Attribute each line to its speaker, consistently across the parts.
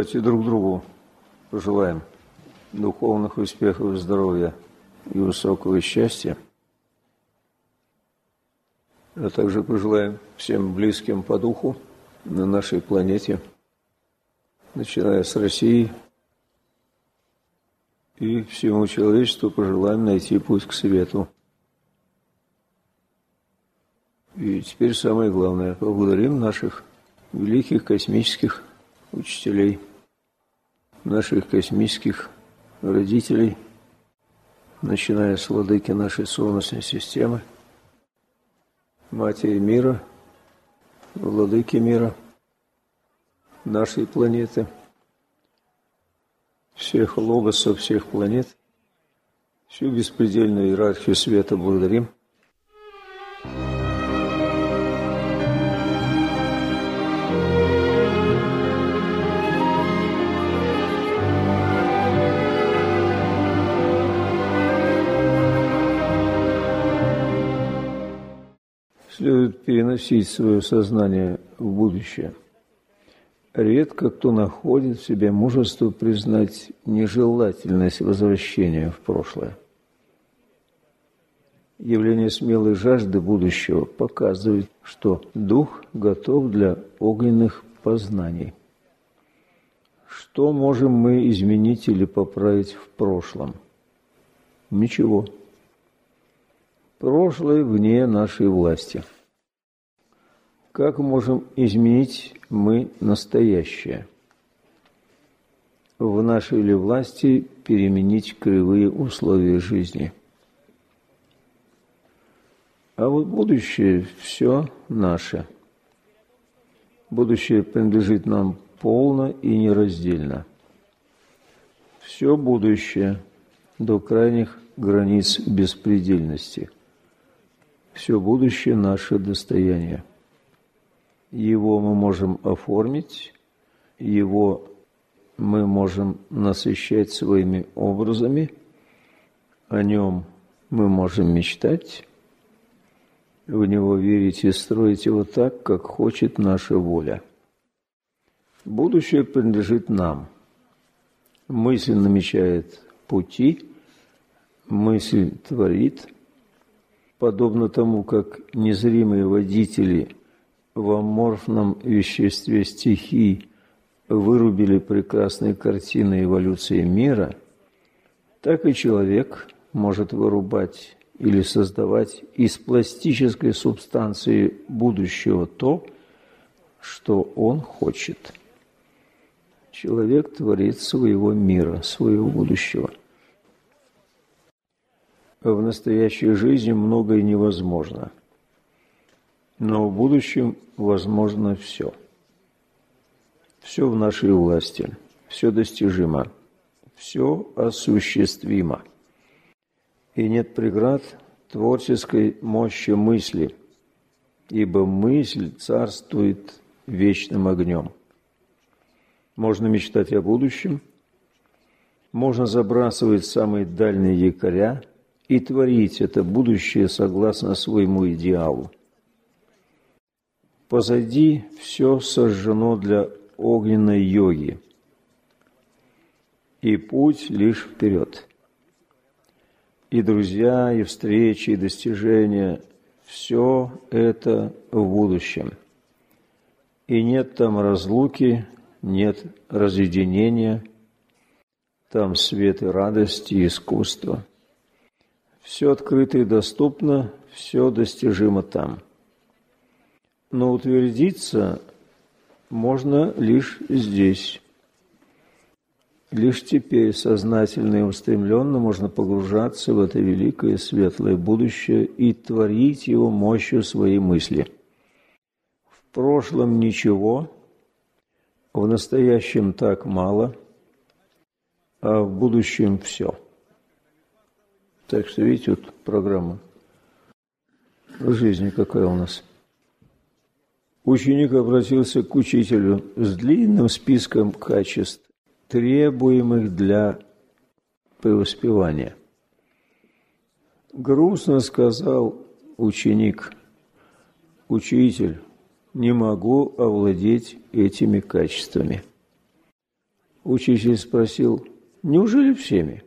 Speaker 1: Давайте друг другу пожелаем духовных успехов, здоровья и высокого счастья. А также пожелаем всем близким по духу на нашей планете, начиная с России, и всему человечеству пожелаем найти путь к свету. И теперь самое главное, поблагодарим наших великих космических учителей, наших космических родителей, начиная с владыки нашей Солнечной системы, Матери мира, владыки мира, нашей планеты, всех логосов, всех планет, всю беспредельную иерархию света благодарим. Следует переносить свое сознание в будущее. Редко кто находит в себе мужество признать нежелательность возвращения в прошлое. Явление смелой жажды будущего показывает, что дух готов для огненных познаний. Что можем мы изменить или поправить в прошлом? Ничего. Прошлое вне нашей власти. Как можем изменить мы настоящее? В нашей ли власти переменить кривые условия жизни? А вот будущее все наше. Будущее принадлежит нам полно и нераздельно. Все будущее до крайних границ беспредельности. Все будущее – наше достояние. Его мы можем оформить, его мы можем насыщать своими образами, о нем мы можем мечтать, в него верить и строить его так, как хочет наша воля. Будущее принадлежит нам. Мысль намечает пути, мысль творит. Подобно тому, как незримые водители в аморфном веществе стихий вырубили прекрасные картины эволюции мира, так и человек может вырубать или создавать из пластической субстанции будущего то, что он хочет. Человек творит своего мира, своего будущего. В настоящей жизни многое невозможно, но в будущем возможно все. Все в нашей власти, все достижимо, все осуществимо. И нет преград творческой мощи мысли, ибо мысль царствует вечным огнем. Можно мечтать о будущем, можно забрасывать самые дальние якоря и творить это будущее согласно своему идеалу. Позади все сожжено для огненной йоги, и путь лишь вперед. И друзья, и встречи, и достижения – все это в будущем. И нет там разлуки, нет разъединения, там свет и радость, и искусство. Все открыто и доступно, все достижимо там. Но утвердиться можно лишь здесь. Лишь теперь сознательно и устремленно можно погружаться в это великое светлое будущее и творить его мощью своей мысли. В прошлом ничего, в настоящем так мало, а в будущем все. Так что, видите, вот программа жизни какая у нас. Ученик обратился к учителю с длинным списком качеств, требуемых для преуспевания. Грустно сказал ученик: «Учитель, не могу овладеть этими качествами». Учитель спросил: неужели всеми?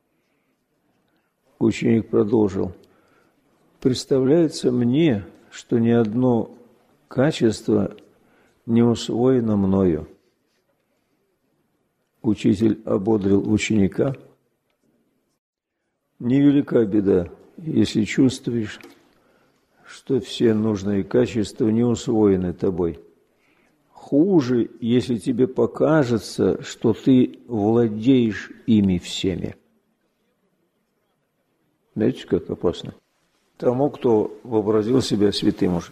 Speaker 1: Ученик продолжил: представляется мне, что ни одно качество не усвоено мною. Учитель ободрил ученика: невелика беда, если чувствуешь, что все нужные качества не усвоены тобой. Хуже, если тебе покажется, что ты владеешь ими всеми. Знаете, как опасно? Тому, кто вообразил себя святым уже.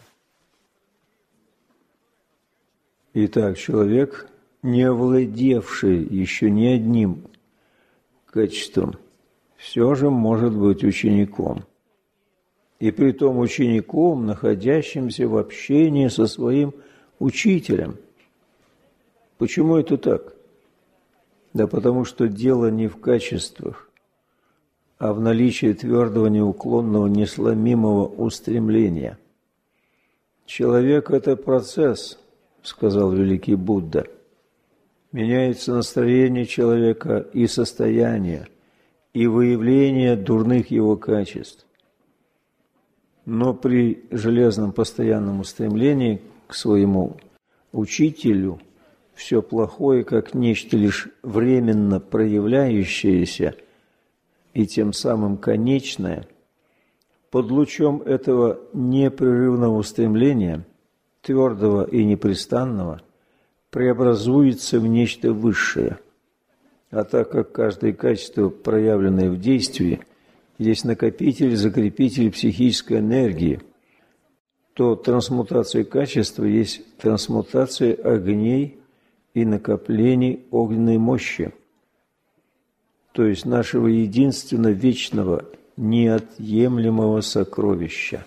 Speaker 1: Итак, человек, не овладевший еще ни одним качеством, все же может быть учеником. И притом учеником, находящимся в общении со своим учителем. Почему это так? Да потому что дело не в качествах, а в наличии твердого, неуклонного, несломимого устремления. Человек – это процесс, сказал великий Будда. Меняется настроение человека и состояние, и выявление дурных его качеств. Но при железном постоянном устремлении к своему учителю все плохое, как нечто лишь временно проявляющееся и тем самым конечное, под лучом этого непрерывного устремления, твердого и непрестанного, преобразуется в нечто высшее. А так как каждое качество, проявленное в действии, есть накопитель, закрепитель психической энергии, то трансмутация качества есть трансмутация огней и накоплений огненной мощи, то есть нашего единственно вечного, неотъемлемого сокровища.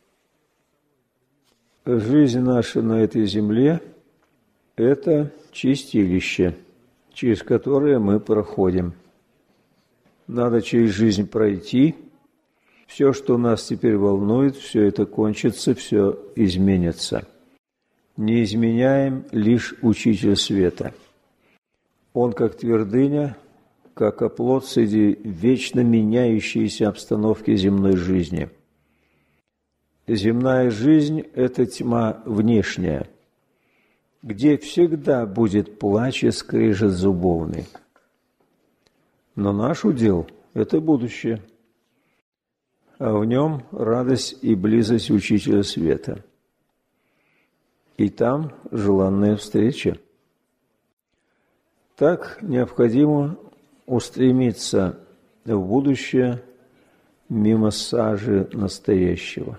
Speaker 1: Жизнь наша на этой земле – это чистилище, через которое мы проходим. Надо через жизнь пройти. Все, что нас теперь волнует, все это кончится, все изменится. Не изменяем лишь Учитель Света. Он как твердыня, как оплот среди вечно меняющейся обстановки земной жизни. Земная жизнь – это тьма внешняя, где всегда будет плач и скрежет зубовный. Но наш удел – это будущее, а в нем радость и близость Учителя Света. И там желанная встреча. Так необходимо устремиться в будущее мимо сажи настоящего.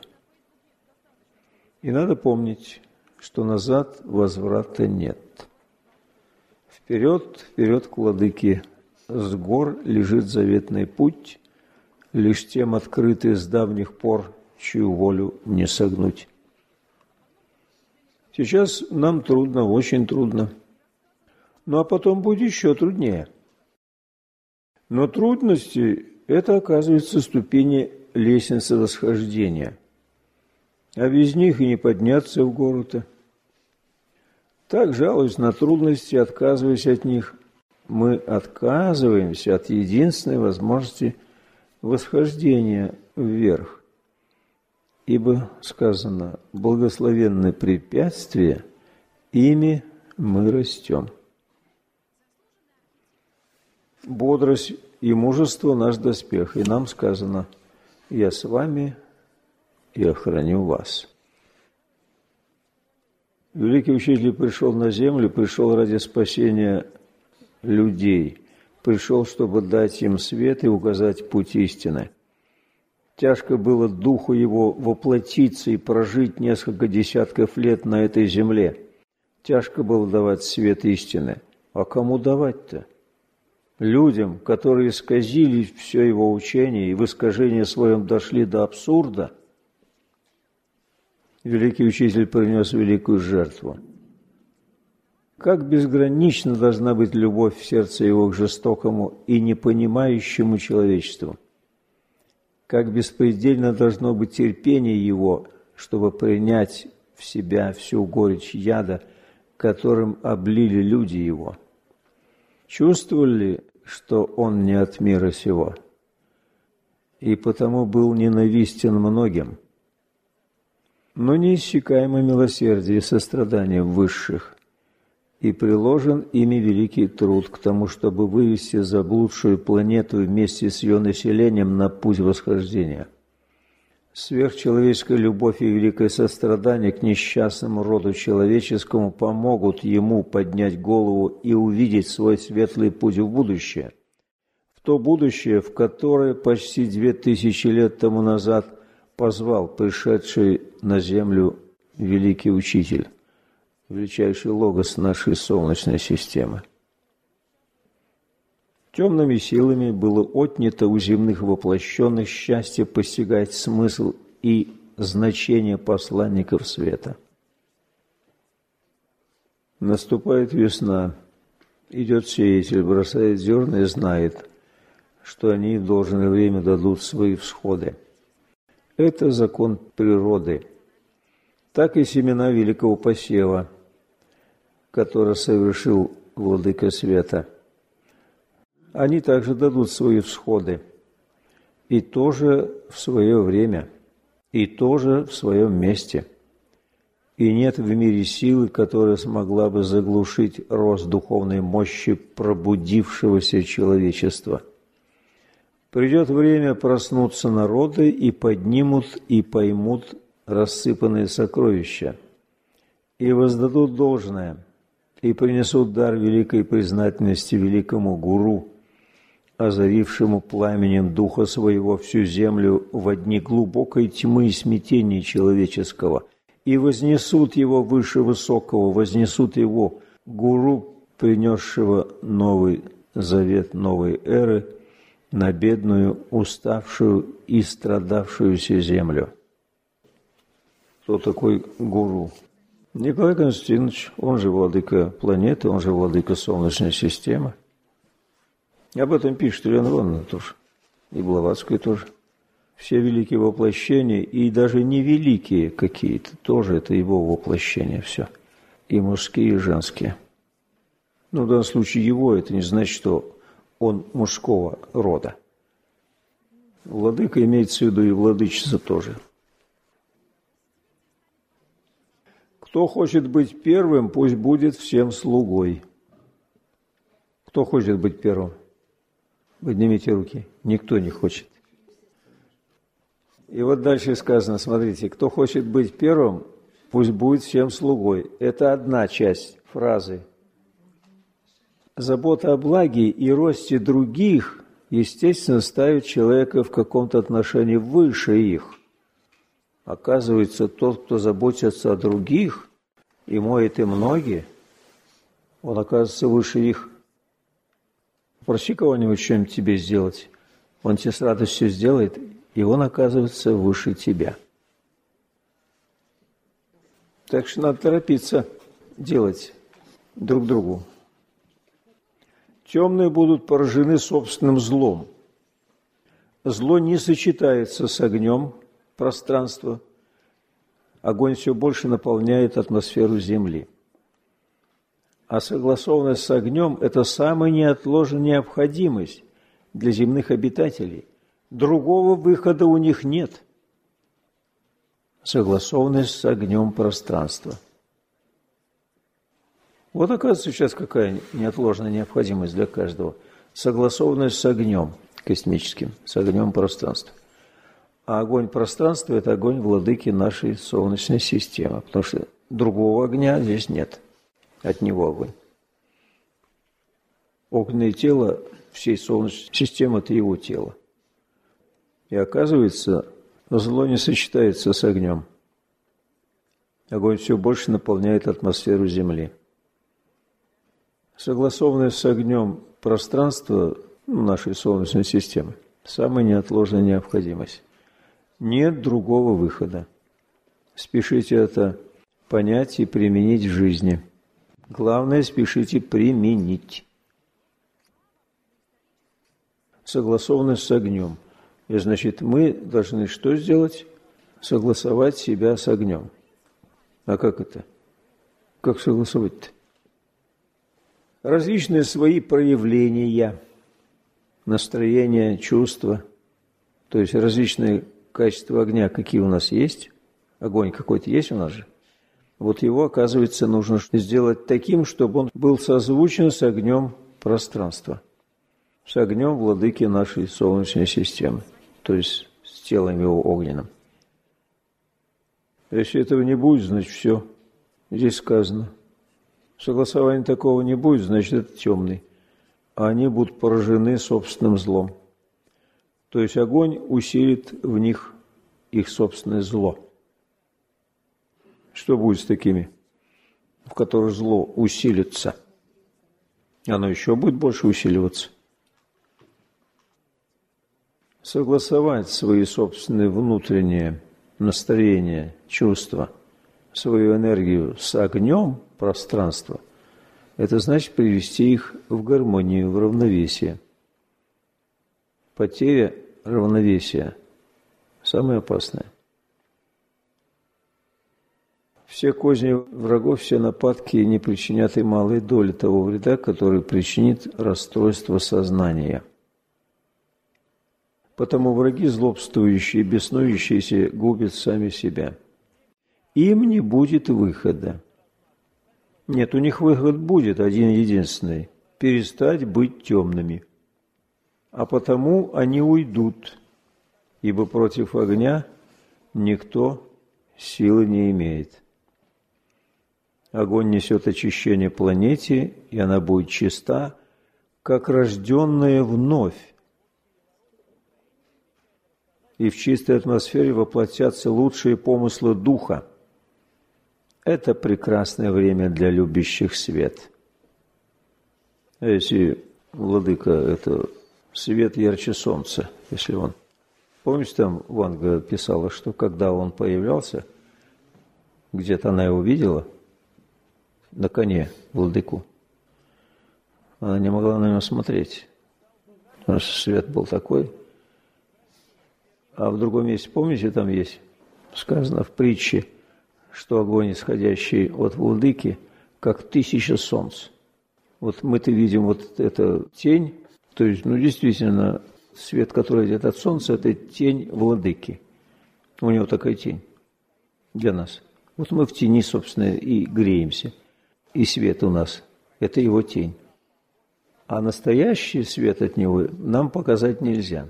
Speaker 1: И надо помнить, что назад возврата нет. Вперед, вперед к Владыке. С гор лежит заветный путь, лишь тем открытый с давних пор, чью волю не согнуть. Сейчас нам трудно, очень трудно. Ну а потом будет еще труднее. Но трудности – это, оказывается, ступени лестницы восхождения. А без них и не подняться в гору-то. Так, жалуясь на трудности, отказываясь от них, мы отказываемся от единственной возможности восхождения вверх. Ибо сказано: благословенны препятствия, ими мы растем. Бодрость и мужество – наш доспех, и нам сказано: я с вами и охраню вас. Великий Учитель пришел на землю, пришел ради спасения людей, пришел, чтобы дать им свет и указать путь истины. Тяжко было духу его воплотиться и прожить несколько десятков лет на этой земле. Тяжко было давать свет истины. А кому давать-то? Людям, которые исказили все его учение и в искажении своем дошли до абсурда, Великий Учитель принес великую жертву. Как безгранична должна быть любовь в сердце его к жестокому и непонимающему человечеству. Как беспредельно должно быть терпение его, чтобы принять в себя всю горечь яда, которым облили люди его. чувствовали, что он не от мира сего, и потому был ненавистен многим. Но неиссякаемо милосердие и сострадание высших, и приложен ими великий труд к тому, чтобы вывести заблудшую планету вместе с ее населением на путь восхождения. Сверхчеловеческая любовь и великое сострадание к несчастному роду человеческому помогут ему поднять голову и увидеть свой светлый путь в будущее. В то будущее, в которое почти 2000 лет тому назад позвал пришедший на землю великий учитель, величайший логос нашей Солнечной системы. Темными силами было отнято у земных воплощенных счастье постигать смысл и значение посланников света. Наступает весна, идет сеятель, бросает зерна и знает, что они в должное время дадут свои всходы. Это закон природы. Так и семена великого посева, который совершил Владыка Света, они также дадут свои всходы, и тоже в свое время, и тоже в своем месте. И нет в мире силы, которая смогла бы заглушить рост духовной мощи пробудившегося человечества. Придет время проснуться народы, и поднимут и поймут рассыпанные сокровища, и воздадут должное, и принесут дар великой признательности великому гуру, озарившему пламенем духа своего всю землю во дни глубокой тьмы и смятения человеческого, и вознесут его выше высокого, вознесут его гуру, принесшего новый завет новой эры, на бедную, уставшую и страдавшуюся землю. Кто такой гуру? Николай Константинович, он же владыка планеты, он же владыка Солнечной системы. Об этом пишет Елена Ивановна тоже, и Блаватская тоже. Все великие воплощения, и даже невеликие какие-то, тоже это его воплощения все. И мужские, и женские. Но в данном случае его, это не значит, что он мужского рода. Владыка имеется в виду и владычица тоже. Кто хочет быть первым, пусть будет всем слугой. Кто хочет быть первым? Поднимите руки. Никто не хочет. И вот дальше сказано, смотрите, кто хочет быть первым, пусть будет всем слугой. Это одна часть фразы. Забота о благе и росте других, естественно, ставит человека в каком-то отношении выше их. Оказывается, тот, кто заботится о других и моет им ноги, он оказывается выше их. Проси кого-нибудь что-нибудь тебе сделать, он тебе с радостью сделает, и он оказывается выше тебя. Так что надо торопиться делать друг другу. Темные будут поражены собственным злом. Зло не сочетается с огнем пространства. Огонь все больше наполняет атмосферу Земли. А согласованность с огнем – это самая неотложная необходимость для земных обитателей. Другого выхода у них нет. Согласованность с огнем пространства. Вот оказывается сейчас какая неотложная необходимость для каждого. Согласованность с огнем космическим, с огнем пространства. А огонь пространства – это огонь владыки нашей Солнечной системы, потому что другого огня здесь нет. От него огонь. Огненное тело всей Солнечной системы – это его тело. И оказывается, зло не сочетается с огнем. Огонь все больше наполняет атмосферу Земли. Согласованность с огнем пространства нашей Солнечной системы – самая неотложная необходимость. Нет другого выхода. Спешите это понять и применить в жизни. Главное, спешите применить. Согласованность с огнем. И значит, мы должны что сделать? Согласовать себя с огнем. А как это? Как согласовать-то? различные свои проявления, настроения, чувства, то есть различные качества огня, какие у нас есть. Огонь какой-то есть у нас же. Вот его, оказывается, нужно сделать таким, чтобы он был созвучен с огнем пространства, с огнем владыки нашей Солнечной системы, то есть с телом его огненным. Если этого не будет, значит, все. Здесь сказано. Согласования такого не будет, значит, это темный. А они будут поражены собственным злом. То есть огонь усилит в них их собственное зло. Что будет с такими, в которых зло усилится? Оно еще будет больше усиливаться. Согласовать свои собственные внутренние настроения, чувства, свою энергию с огнем пространства, это значит привести их в гармонию, в равновесие. Потеря равновесия самое опасное. Все козни врагов, все нападки не причинят и малой доли того вреда, который причинит расстройство сознания. Потому враги, злобствующие, беснующиеся, губят сами себя. Им не будет выхода. Нет, у них выход будет один-единственный – перестать быть темными. А потому они уйдут, ибо против огня никто силы не имеет. Огонь несет очищение планете, и она будет чиста, как рожденная вновь. И в чистой атмосфере воплотятся лучшие помыслы духа. Это прекрасное время для любящих свет. А если владыка – это свет ярче солнца, если он… Помнишь, там Ванга писала, что когда он появлялся, где-то она его видела – на коне владыку. Она не могла на него смотреть, потому что свет был такой. А в другом месте, помните, там есть сказано в притче, что огонь, исходящий от владыки, как 1000 солнц. Вот мы-то видим вот эту тень, то есть, действительно, свет, который идет от солнца, это тень владыки. У него такая тень для нас. Вот мы в тени, собственно, и греемся. И свет у нас – это его тень. А настоящий свет от него нам показать нельзя.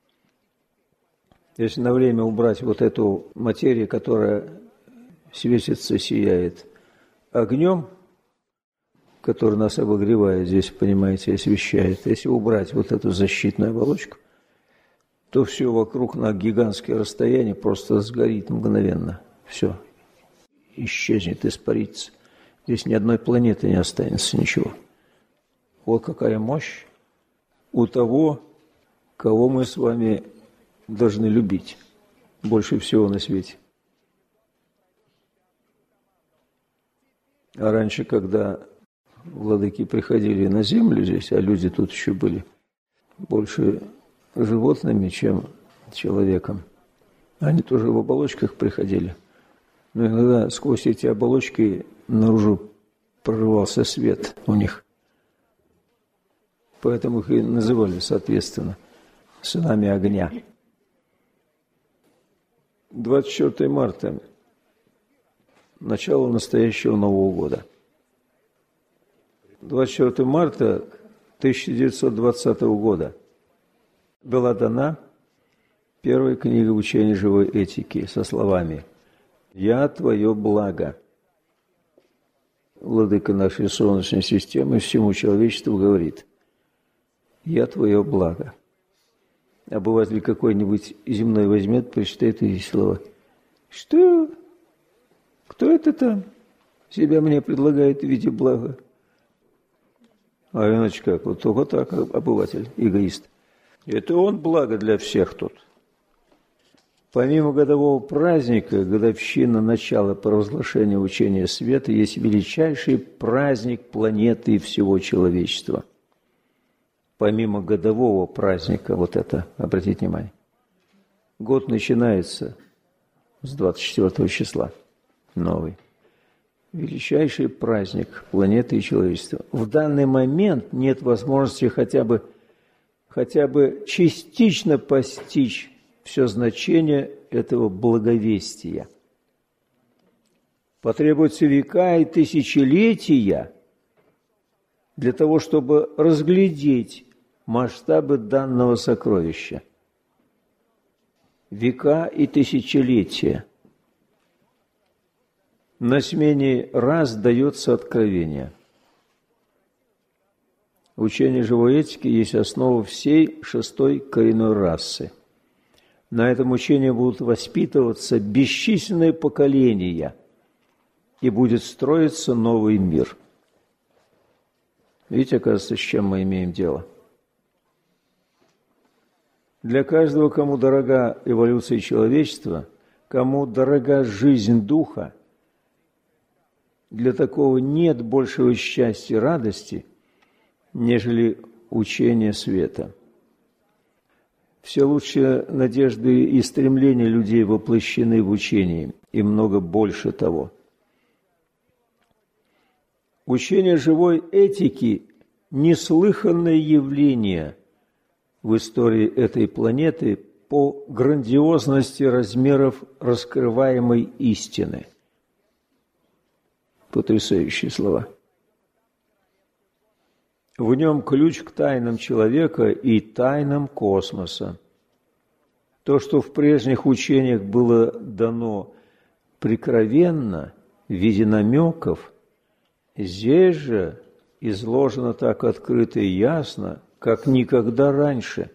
Speaker 1: Если на время убрать вот эту материю, которая светится, сияет огнем, который нас обогревает здесь, понимаете, освещает, если убрать вот эту защитную оболочку, то все вокруг на гигантское расстояние просто сгорит мгновенно. Все исчезнет, испарится. Здесь ни одной планеты не останется, ничего. Вот какая мощь у того, кого мы с вами должны любить больше всего на свете. А раньше, когда владыки приходили на землю здесь, а люди тут еще были больше животными, чем человеком, они тоже в оболочках приходили. Но иногда сквозь эти оболочки наружу прорывался свет у них. Поэтому их и называли, соответственно, сынами огня. 24 марта – начало настоящего Нового года. 24 марта 1920 года была дана первая книга учения живой этики со словами «Я твое благо». Владыка нашей Солнечной системы всему человечеству говорит «Я твое благо». Обыватель какой-нибудь земной возьмет, прочитает эти слова. Что? Кто это там себя мне предлагает в виде блага? А иначе как? Вот только так, обыватель, эгоист. Это он благо для всех тут. Помимо годового праздника, годовщина начала провозглашения учения света, есть величайший праздник планеты и всего человечества. Помимо годового праздника, вот это, обратите внимание, год начинается с 24 числа, новый. величайший праздник планеты и человечества. В данный момент нет возможности хотя бы частично постичь все значение этого благовестия. Потребуются века и тысячелетия для того, чтобы разглядеть масштабы данного сокровища. Века и тысячелетия. На смене раз дается откровение. Учение живой этики есть основа всей шестой коренной расы. На этом учении будут воспитываться бесчисленные поколения, и будет строиться новый мир. Видите, оказывается, с чем мы имеем дело? Для каждого, кому дорога эволюция человечества, кому дорога жизнь духа, для такого нет большего счастья и радости, нежели учение света. Все лучшие надежды и стремления людей воплощены в учении, и много больше того. Учение живой этики – неслыханное явление в истории этой планеты по грандиозности размеров раскрываемой истины. Потрясающие слова. В нем ключ к тайнам человека и тайнам космоса. То, что в прежних учениях было дано прикровенно в виде намеков, здесь же изложено так открыто и ясно, как никогда раньше.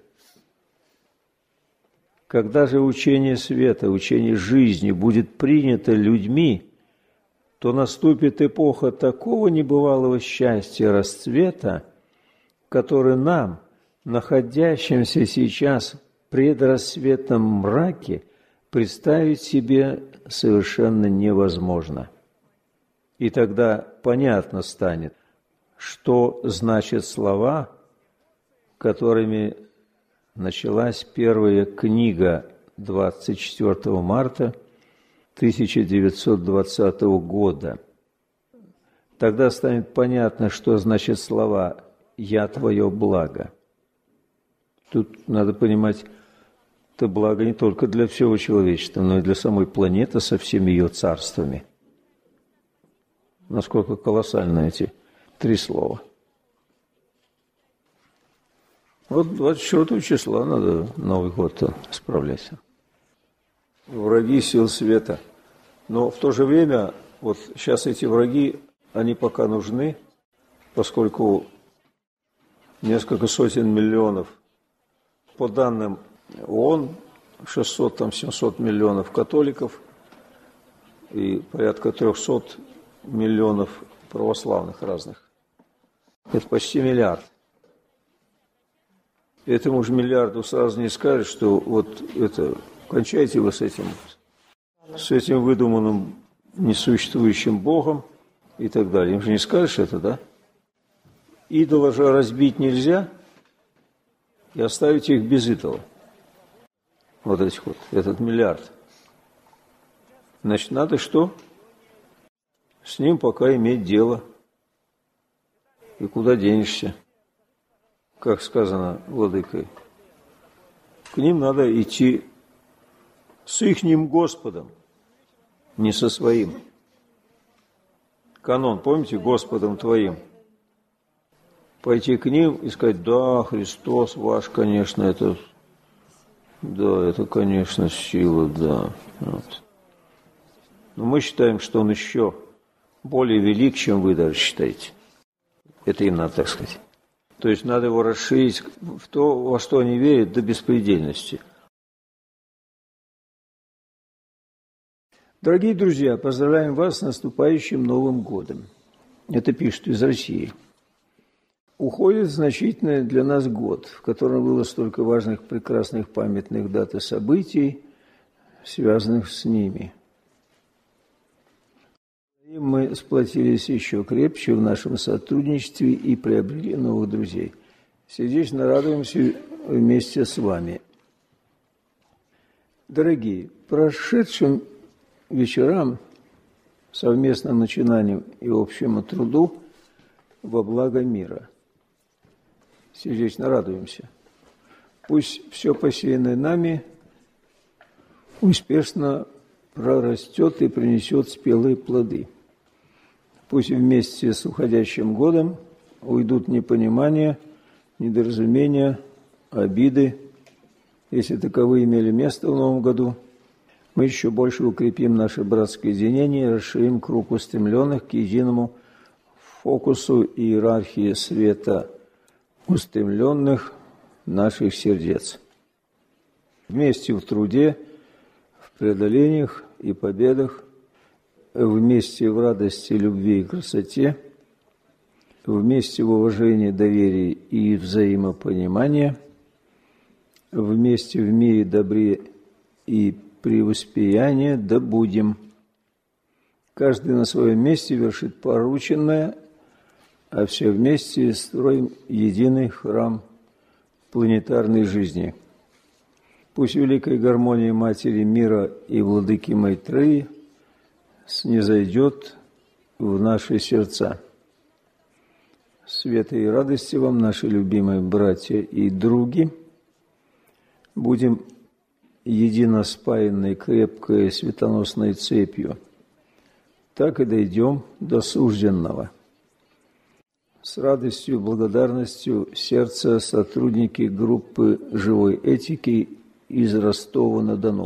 Speaker 1: Когда же учение света, учение жизни будет принято людьми, то наступит эпоха такого небывалого счастья и расцвета, который нам, находящимся сейчас в предрассветном мраке, представить себе совершенно невозможно. И тогда понятно станет, что значат слова, которыми началась первая книга 24 марта 1920 года. Тогда станет понятно, что значат слова «Я твое благо». Тут надо понимать, это благо не только для всего человечества, но и для самой планеты со всеми ее царствами. Насколько колоссальны эти три слова. Вот 24 числа надо Новый год справлять. Враги сил света. Но в то же время, вот сейчас эти враги, они пока нужны, поскольку несколько сотен миллионов, по данным ООН, 600-700 миллионов католиков и порядка 300 миллионов православных разных. Это почти миллиард. Этому же миллиарду сразу не скажешь, что вот это, кончайте вы с этим выдуманным несуществующим Богом и так далее. Им же не скажешь это, да? Идола же разбить нельзя и оставить их без идола. Вот этих вот, этот миллиард. Значит, надо что? С ним пока иметь дело. И куда денешься? Как сказано владыкой. К ним надо идти с ихним Господом, не со своим. Канон, помните, Господом твоим. Пойти к ним и сказать: да, Христос ваш, конечно, это, конечно, сила, да. Вот. Но мы считаем, что он еще более велик, чем вы даже считаете. Это им надо так сказать. То есть надо его расширить в то, во что они верят, до беспредельности. Дорогие друзья, поздравляем вас с наступающим Новым годом. Это пишут из России. Уходит значительный для нас год, в котором было столько важных, прекрасных, памятных дат и событий, связанных с ними. И мы сплотились еще крепче в нашем сотрудничестве и приобрели новых друзей. Сердечно радуемся вместе с вами. Дорогие, прошедшим вечерам совместным начинаниям и общему труду во благо мира. Сердечно радуемся. Пусть все посеянное нами успешно прорастет и принесет спелые плоды. Пусть вместе с уходящим годом уйдут непонимания, недоразумения, обиды, если таковые имели место в новом году. Мы еще больше укрепим наше братское единение и расширим круг устремленных к единому фокусу иерархии света, устремленных наших сердец. Вместе в труде, в преодолениях и победах, вместе в радости, любви и красоте, вместе в уважении, доверии и взаимопонимании, вместе в мире, добре и преуспеянии да будем. Каждый на своем месте вершит порученное, а все вместе строим единый храм планетарной жизни. Пусть великая гармония Матери мира и Владыки Майтреи снизойдет в наши сердца. Света и радости вам, наши любимые братья и други. Будем едино спаянной крепкой светоносной цепью. Так и дойдем до сужденного. С радостью, благодарностью сердца сотрудники группы живой этики из Ростова-на-Дону.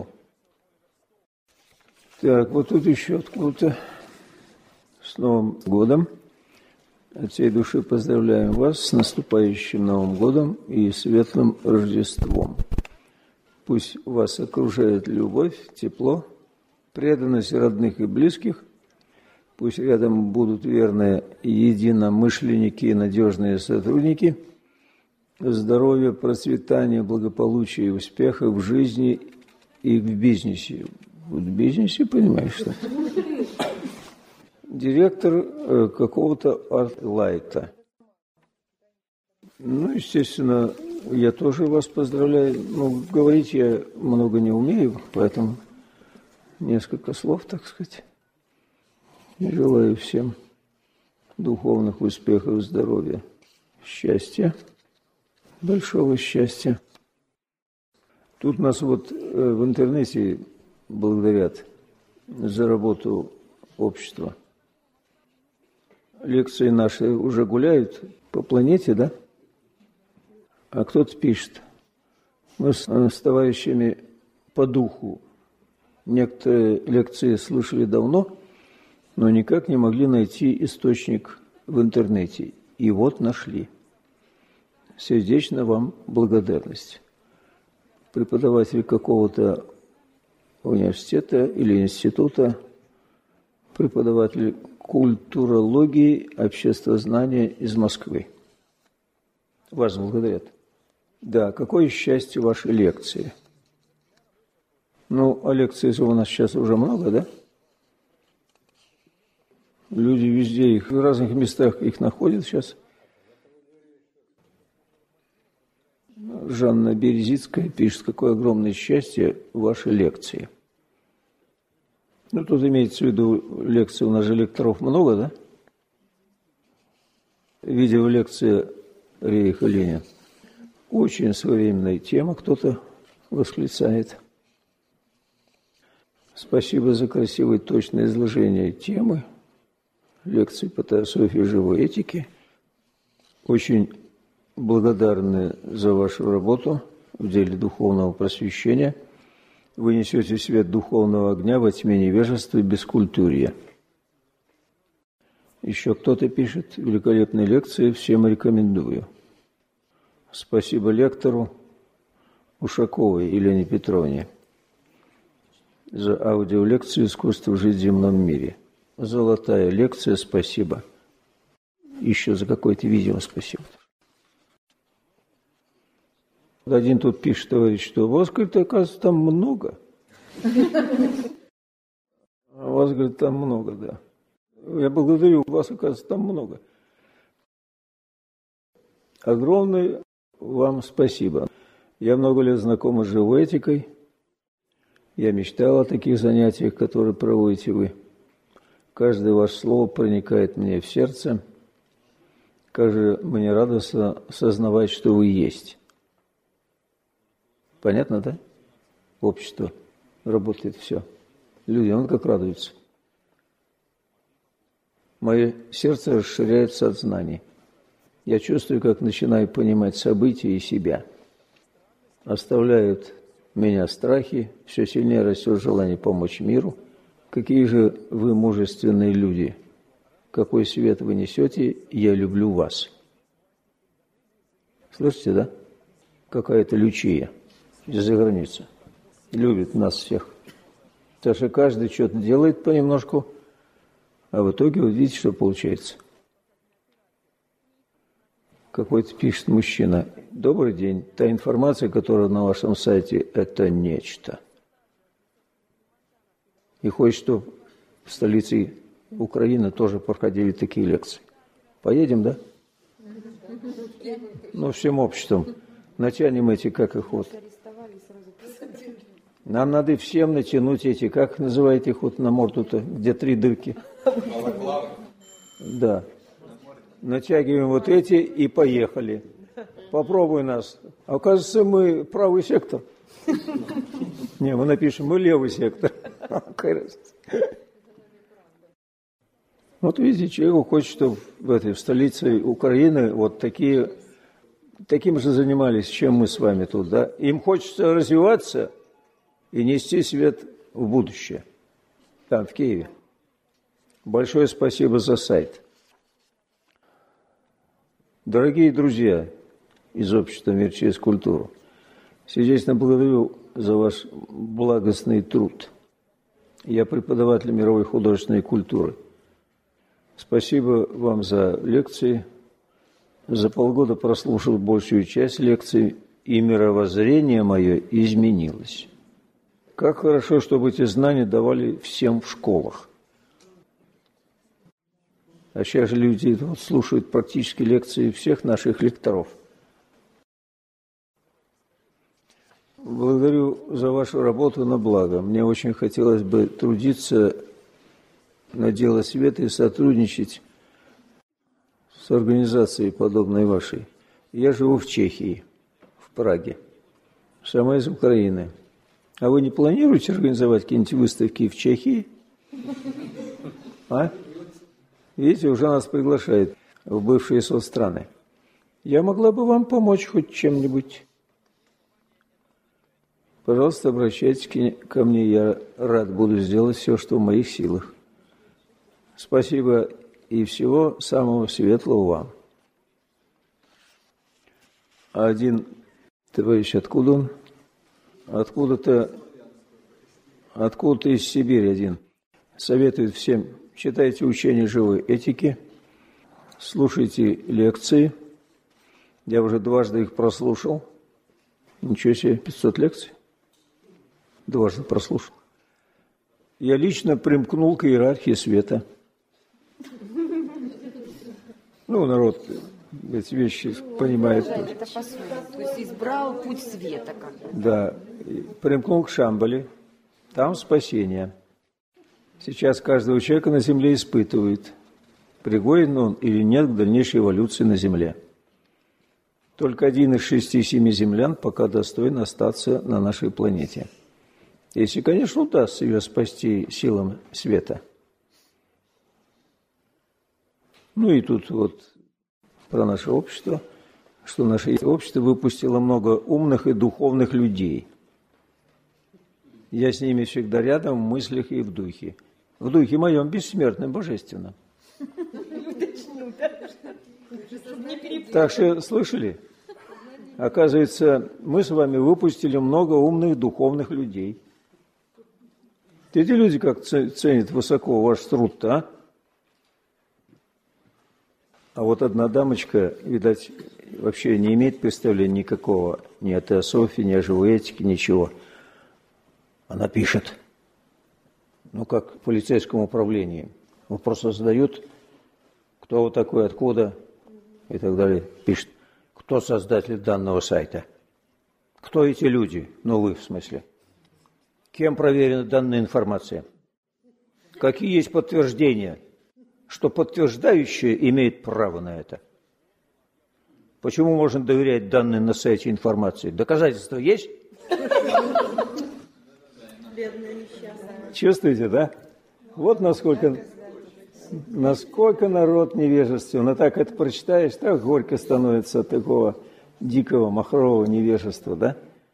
Speaker 1: Так, вот тут еще откуда-то с Новым годом. От всей души поздравляем вас с наступающим Новым годом и светлым Рождеством. Пусть вас окружает любовь, тепло, преданность родных и близких. Пусть рядом будут верные единомышленники и надежные сотрудники. Здоровья, процветания, благополучия и успеха в жизни и в бизнесе. Вот в бизнесе, понимаешь, что? Директор какого-то арт-лайта. Ну, естественно, я тоже вас поздравляю. Ну, говорить я много не умею, поэтому несколько слов, так сказать. И желаю всем духовных успехов, здоровья, счастья, большого счастья. Тут нас вот в интернете благодарят за работу общества. Лекции наши уже гуляют по планете, да? А кто-то пишет. Мы с товарищами по духу некоторые лекции слышали давно, но никак не могли найти источник в интернете. И вот нашли. Сердечно вам благодарность. Преподаватель какого-то университета или института, преподаватель культурологии, обществознания из Москвы. Вас благодарят. Да, какое счастье вашей лекции. Ну, а лекций у нас сейчас уже много, да? Люди везде их, в разных местах их находят сейчас. Жанна Березицкая пишет, какое огромное счастье вашей лекции. Ну, тут имеется в виду лекции, у нас же лекторов много, да? Видеолекция Рейха Ленин. Очень своевременная тема, кто-то восклицает. Спасибо за красивое точное изложение темы лекции по теософии живой этики. Очень благодарны за вашу работу в деле духовного просвещения. Вы несете свет духовного огня во тьме невежества и бескультурья. Еще кто-то пишет, великолепные лекции, всем рекомендую. Спасибо лектору Ушаковой Елене Петровне за аудиолекцию «Искусство жить в земном мире». Золотая лекция, спасибо. Еще за какое-то видео спасибо. Один тут пишет, товарищ, что вас, говорит, оказывается, там много. Вас, говорит, там много, да. Я благодарю, вас, оказывается, там много. Огромное вам спасибо. Я много лет знакома с живой этикой. Я мечтал о таких занятиях, которые проводите вы. Каждое ваше слово проникает мне в сердце. Как же мне радостно сознавать, что вы есть. Понятно, да? Общество. Работает все. Люди, он как радуется. Мое сердце расширяется от знаний. Я чувствую, как начинаю понимать события и себя. Оставляют меня страхи, все сильнее растет желание помочь миру. Какие же вы мужественные люди! Какой свет вы несете, я люблю вас. Слышите, да? Какая-то Лючия из-за границы. Любит нас всех. Потому что каждый что-то делает понемножку, а в итоге вы видите, что получается. Какой-то пишет мужчина: добрый день, та информация, которая на вашем сайте, это нечто. И хочет, чтобы в столице Украины тоже проходили такие лекции. Поедем, да? Ну, всем обществом. Натянем эти, как их вот. Нам надо всем натянуть эти, как называете их вот на морду-то, где 3 дырки. Да. Натягиваем вот эти и поехали. Попробуй нас. Оказывается, мы правый сектор. Не, мы напишем, мы левый сектор. Вот видите, человек хочет, чтобы в столице Украины вот таким же занимались, чем мы с вами тут, да? Им хочется развиваться и нести свет в будущее. Там, в Киеве. Большое спасибо за сайт. Дорогие друзья из общества «Мир через культуру», сердечно благодарю за ваш благостный труд. Я преподаватель мировой художественной культуры. Спасибо вам за лекции. За полгода прослушал большую часть лекций, и мировоззрение мое изменилось. Как хорошо, чтобы эти знания давали всем в школах. А сейчас же люди вот слушают практически лекции всех наших лекторов. Благодарю за вашу работу на благо. Мне очень хотелось бы трудиться на дело света и сотрудничать с организацией, подобной вашей. Я живу в Чехии, в Праге, сама из Украины. А вы не планируете организовать какие-нибудь выставки в Чехии? А? Видите, уже нас приглашают в бывшие соцстраны. Я могла бы вам помочь хоть чем-нибудь. Пожалуйста, обращайтесь ко мне, я рад буду сделать все, что в моих силах. Спасибо и всего самого светлого вам. А один товарищ, откуда он? Откуда-то из Сибири один. Советует всем: читайте учение живой этики, слушайте лекции. Я уже дважды их прослушал. Ничего себе, 500 лекций. Дважды прослушал. Я лично примкнул к иерархии света. Ну, народ эти вещи понимает.
Speaker 2: Это по сути. То есть избрал путь света.
Speaker 1: Да. Примкнул к Шамбале. Там спасение. Сейчас каждого человека на Земле испытывает, пригоден он или нет к дальнейшей эволюции на Земле. Только 1 из 6-7 землян пока достоин остаться на нашей планете. Если, конечно, удастся ее спасти силам света. Ну и тут вот про наше общество, что наше общество выпустило много умных и духовных людей. Я с ними всегда рядом в мыслях и в духе. В духе моем бессмертном, божественном. Так что, слышали? Оказывается, мы с вами выпустили много умных духовных людей. Эти люди как ценят высоко ваш труд-то, а? А вот одна дамочка, видать, вообще не имеет представления никакого ни о теософии, ни о живой этике, ничего. Она пишет, ну, как в полицейском управлении. Он просто задает, кто вы такой, откуда, и так далее. Пишет, кто создатель данного сайта, кто эти люди, ну, вы в смысле, кем проверена данная информация. Какие есть подтверждения, что подтверждающее имеет право на это? Почему можно доверять данной на сайте информации? Доказательства есть? Чувствуете, да? Вот насколько народ невежествен. А так это прочитаешь, так горько становится от такого дикого, махрового невежества, да?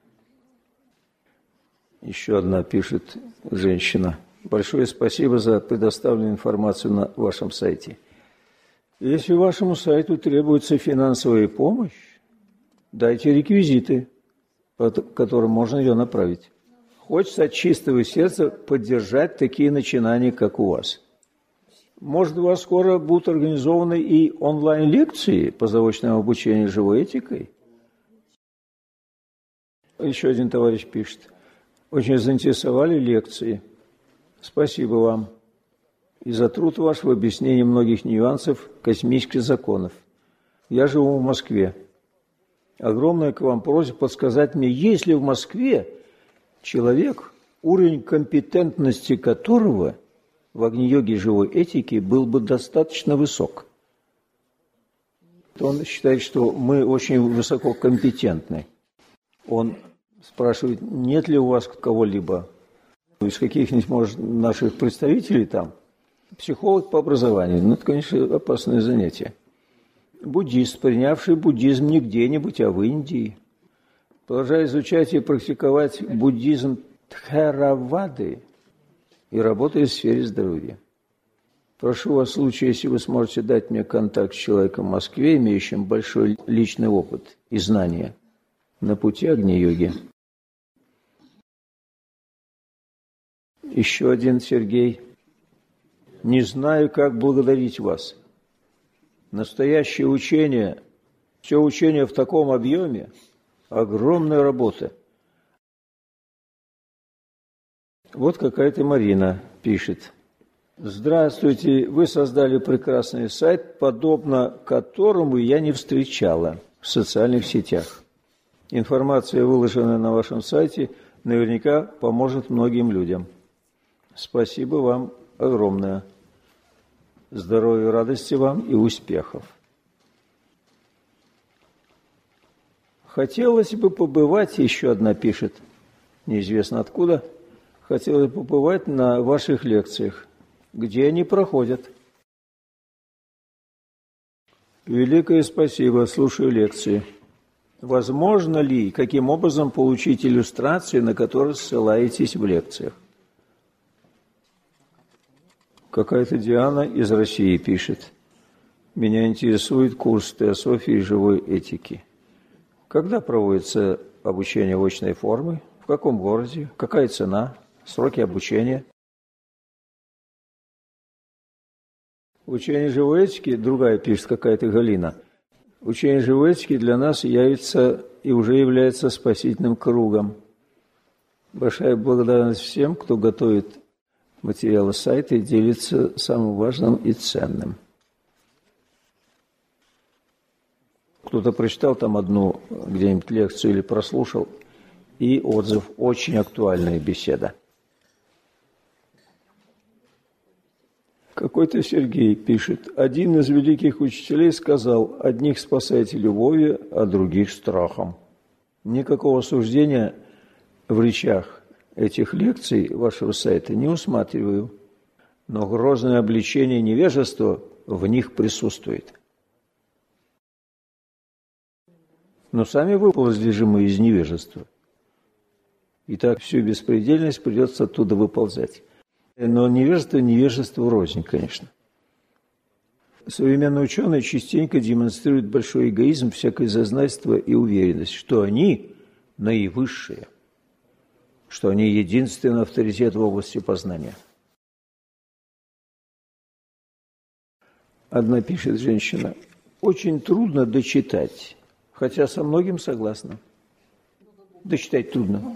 Speaker 1: Еще одна пишет женщина. Большое спасибо за предоставленную информацию на вашем сайте. Если вашему сайту требуется финансовая помощь, дайте реквизиты, по которым можно ее направить. Хочется от чистого сердца поддержать такие начинания, как у вас. Может, у вас скоро будут организованы и онлайн-лекции по заочному обучению живой этикой? Еще один товарищ пишет. Очень заинтересовали лекции. Спасибо вам и за труд ваш в объяснении многих нюансов космических законов. Я живу в Москве. Огромная к вам просьба подсказать мне, есть ли в Москве человек, уровень компетентности которого в Агни-йоге живой этики был бы достаточно высок. Он считает, что мы очень высококомпетентны. Он спрашивает, нет ли у вас кого-либо из каких-нибудь, может, наших представителей там, психолог по образованию. Ну, это, конечно, опасное занятие. Буддист, принявший буддизм не где-нибудь, а в Индии. Продолжая изучать и практиковать буддизм Тхеравады и работая в сфере здоровья. Прошу вас в случае, если вы сможете дать мне контакт с человеком в Москве, имеющим большой личный опыт и знания на пути Агни-йоги. Еще один Сергей. Не знаю, как благодарить вас. Настоящее учение, все учение в таком объеме, огромная работа. Вот какая-то Марина пишет. Здравствуйте, вы создали прекрасный сайт, подобно которому я не встречала в социальных сетях. Информация, выложенная на вашем сайте, наверняка поможет многим людям. Спасибо вам огромное. Здоровья, радости вам и успехов. Хотелось бы побывать, еще одна пишет, неизвестно откуда, хотелось бы побывать на ваших лекциях. Где они проходят? Великое спасибо, слушаю лекции. Возможно ли, каким образом получить иллюстрации, на которые ссылаетесь в лекциях? Какая-то Диана из России пишет. Меня интересует курс теософии и живой этики. Когда проводится обучение в очной форме? В каком городе? Какая цена? Сроки обучения? Учение живой этики, другая пишет какая-то Галина. Учение живой этики для нас явится и уже является спасительным кругом. Большая благодарность всем, кто готовит материалы сайта и делится самым важным и ценным. Кто-то прочитал там одну где-нибудь лекцию или прослушал, и отзыв «Очень актуальная беседа». Какой-то Сергей пишет, один из великих учителей сказал, одних спасайте любовью, а других страхом. Никакого суждения в речах этих лекций вашего сайта не усматриваю, но грозное обличение невежества в них присутствует. Но сами выползли же мы из невежества. И так всю беспредельность придется оттуда выползать. Но невежество рознь, конечно. Современные ученые частенько демонстрируют большой эгоизм, всякое зазнайство и уверенность, что они наивысшие, что они единственный авторитет в области познания. Одна пишет женщина, очень трудно дочитать, хотя со многим согласна. Дочитать трудно.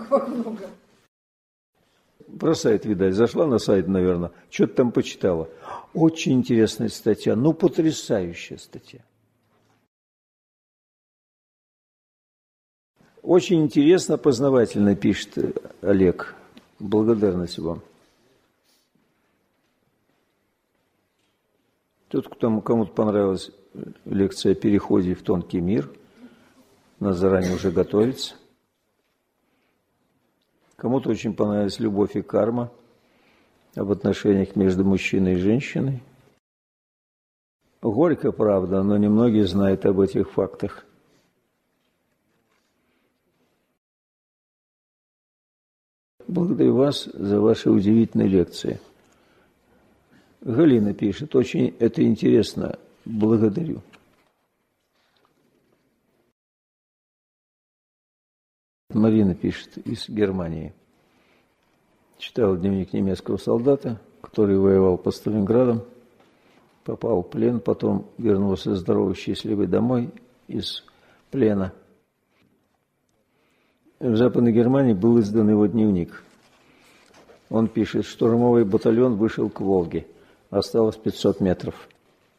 Speaker 1: Про сайт, видать, зашла на сайт, наверное, что-то там почитала. Очень интересная статья, ну потрясающая статья. Очень интересно, познавательно, пишет Олег. Благодарность вам. Тут кому-то понравилась лекция о переходе в тонкий мир. Надо заранее уже готовиться. Кому-то очень понравилась любовь и карма об отношениях между мужчиной и женщиной. Горько, правда, но немногие знают об этих фактах. Благодарю вас за ваши удивительные лекции. Галина пишет, очень это интересно. Благодарю. Марина пишет из Германии. Читал дневник немецкого солдата, который воевал под Сталинградом, попал в плен, потом вернулся здоровый, счастливый домой из плена. В Западной Германии был издан его дневник. Он пишет, штурмовой батальон вышел к Волге. Осталось 500 метров.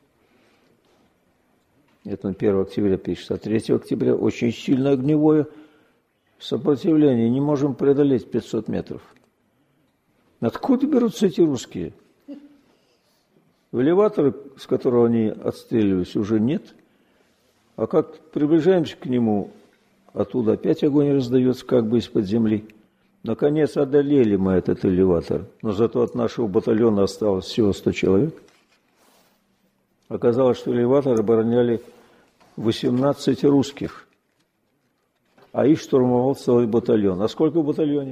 Speaker 1: Это он 1 октября пишет. А 3 октября очень сильное огневое сопротивление. Не можем преодолеть 500 метров. Откуда берутся эти русские? Элеватора, с которого они отстреливались, уже нет. А как приближаемся к нему, оттуда опять огонь раздается, как бы из-под земли. Наконец одолели мы этот элеватор, но зато от нашего батальона осталось всего 100 человек. Оказалось, что элеватор обороняли 18 русских, а их штурмовал целый батальон. А сколько в батальоне?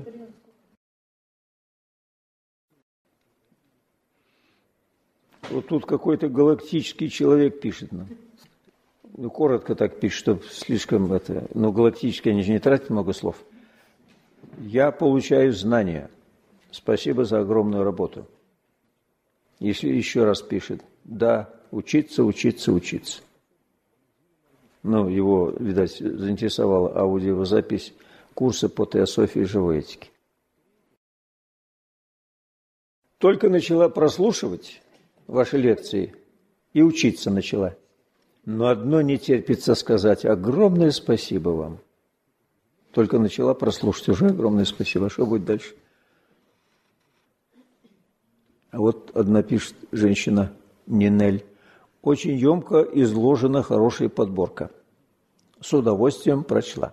Speaker 1: Вот тут какой-то галактический человек пишет нам. Ну, коротко так пишет, чтобы слишком это... Но галактический, они же не тратят много слов. Я получаю знания. Спасибо за огромную работу. Если еще раз пишет, да, учиться, учиться, учиться. Ну, его, видать, заинтересовала аудиозапись курса по теософии живой этики. Только начала прослушивать ваши лекции и учиться начала. Но одно не терпится сказать. Огромное спасибо вам. Только начала прослушать, уже огромное спасибо. Что будет дальше? А вот одна пишет женщина, Нинель. Очень емко изложена хорошая подборка. С удовольствием прочла.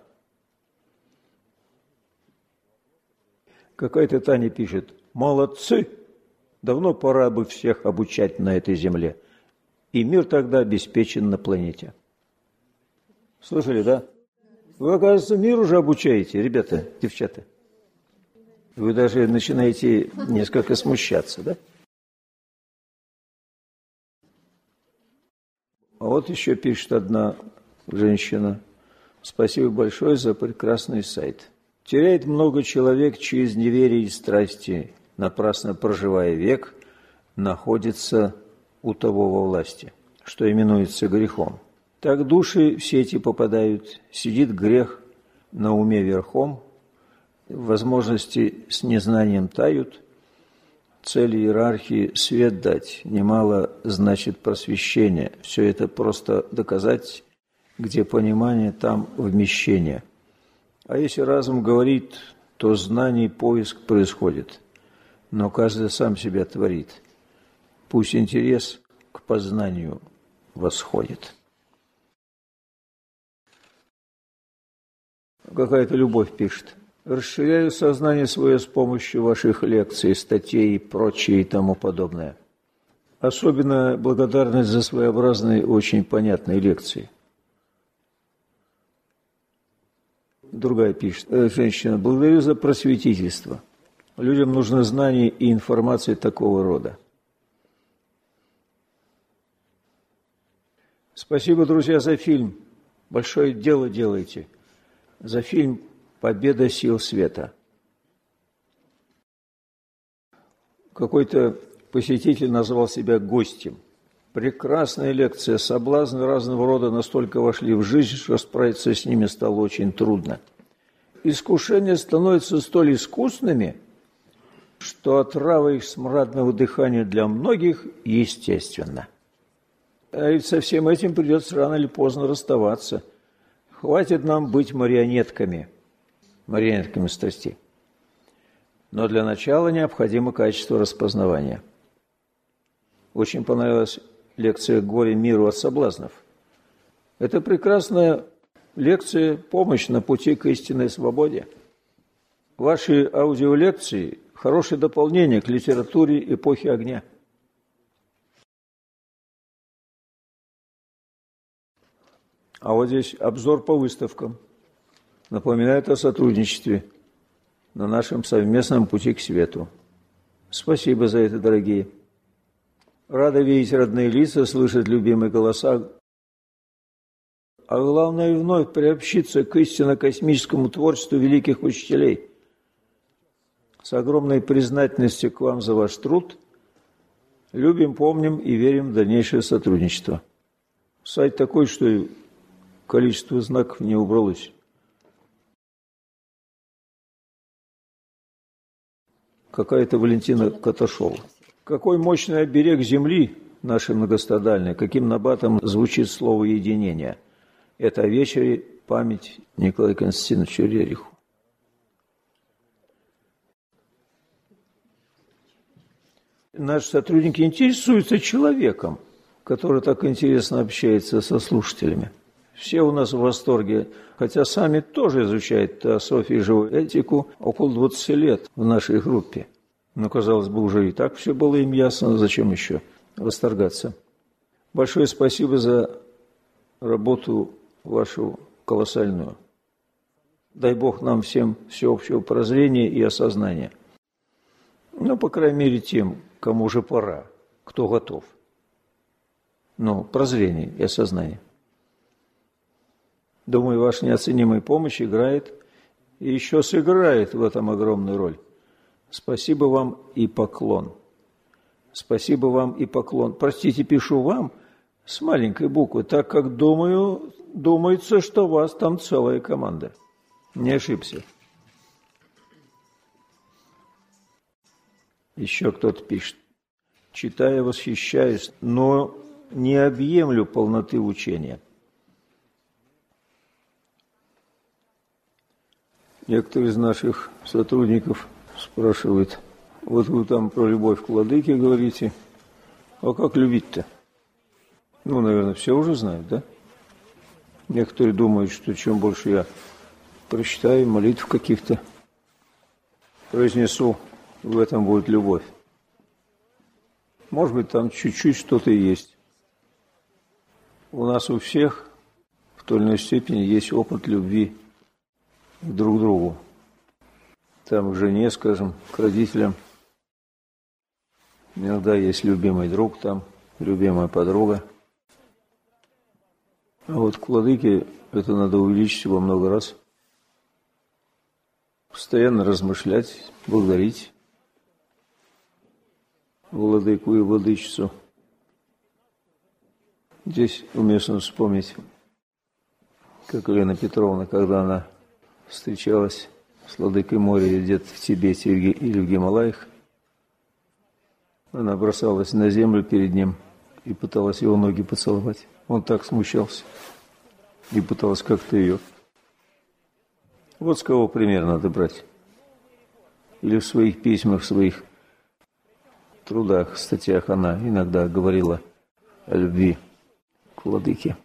Speaker 1: Какая-то Таня пишет. Молодцы! Давно пора бы всех обучать на этой земле. И мир тогда обеспечен на планете. Слышали, да? Вы, оказывается, мир уже обучаете, ребята, девчата. Вы даже начинаете несколько смущаться, да? А вот еще пишет одна женщина. Спасибо большое за прекрасный сайт. Теряет много человек через неверие и страсти, напрасно проживая век, находится у того во власти, что именуется грехом. Так души в сети попадают, сидит грех на уме верхом, возможности с незнанием тают, цели иерархии свет дать, немало значит просвещение. Все это просто доказать, где понимание, там вмещение. А если разум говорит, то знаний поиск происходит, но каждый сам себя творит. Пусть интерес к познанию восходит. Какая-то любовь пишет. Расширяю сознание свое с помощью ваших лекций, статей и прочее и тому подобное. Особенно благодарность за своеобразные, очень понятные лекции. Другая пишет. Женщина, благодарю за просветительство. Людям нужны знания и информация такого рода. Спасибо, друзья, за фильм. Большое дело делаете. За фильм «Победа сил света». Какой-то посетитель назвал себя гостем. Прекрасная лекция, соблазны разного рода настолько вошли в жизнь, что справиться с ними стало очень трудно. Искушения становятся столь искусными, что отрава их смрадного дыхания для многих естественна. А ведь со всем этим придется рано или поздно расставаться. Хватит нам быть марионетками страстей. Но для начала необходимо качество распознавания. Очень понравилась лекция «Горе миру от соблазнов». Это прекрасная лекция «Помощь на пути к истинной свободе». Ваши аудиолекции – хорошее дополнение к литературе эпохи огня. А вот здесь обзор по выставкам. Напоминает о сотрудничестве на нашем совместном пути к свету. Спасибо за это, дорогие. Рада видеть родные лица, слышать любимые голоса. А главное, вновь приобщиться к истинно-космическому творчеству великих учителей. С огромной признательностью к вам за ваш труд. Любим, помним и верим в дальнейшее сотрудничество. Сайт такой, что количество знаков не убралось. Какая-то Валентина Каташова. Какой мощный оберег земли нашей многострадальной, каким набатом звучит слово «единение». Это о вечере память Николаю Константиновичу Рериху. Наши сотрудники интересуются человеком, который так интересно общается со слушателями. Все у нас в восторге, хотя сами тоже изучают теософию и живую этику около 20 лет в нашей группе. Но, казалось бы, уже и так все было им ясно, зачем еще восторгаться. Большое спасибо за работу вашу колоссальную. Дай Бог нам всем всеобщего прозрения и осознания. Ну, по крайней мере, тем, кому уже пора, кто готов. Ну, прозрение и осознание. Думаю, ваша неоценимая помощь играет и еще сыграет в этом огромную роль. Спасибо вам и поклон. Спасибо вам и поклон. Простите, пишу вам с маленькой буквы, так как думается, что у вас там целая команда. Не ошибся. Еще кто-то пишет. Читая, восхищаюсь, но не объемлю полноты учения. Некоторые из наших сотрудников спрашивают, вот вы там про любовь к владыке говорите, а как любить-то? Ну, наверное, все уже знают, да? Некоторые думают, что чем больше я прочитаю молитв каких-то, произнесу, в этом будет любовь. Может быть, там чуть-чуть что-то и есть. У нас у всех в той или иной степени есть опыт любви друг к другу. Там к жене, скажем, к родителям. Иногда есть любимый друг там, любимая подруга. А вот к владыке это надо увеличить во много раз. Постоянно размышлять, благодарить владыку и владычицу. Здесь уместно вспомнить, как Елена Петровна, когда она встречалась с владыкой моря где-то в Тибете или в Гималаях, она бросалась на землю перед ним и пыталась его ноги поцеловать. Он так смущался и пыталась как-то ее. Вот с кого пример надо брать. Или в своих письмах, в своих трудах, статьях она иногда говорила о любви к владыке.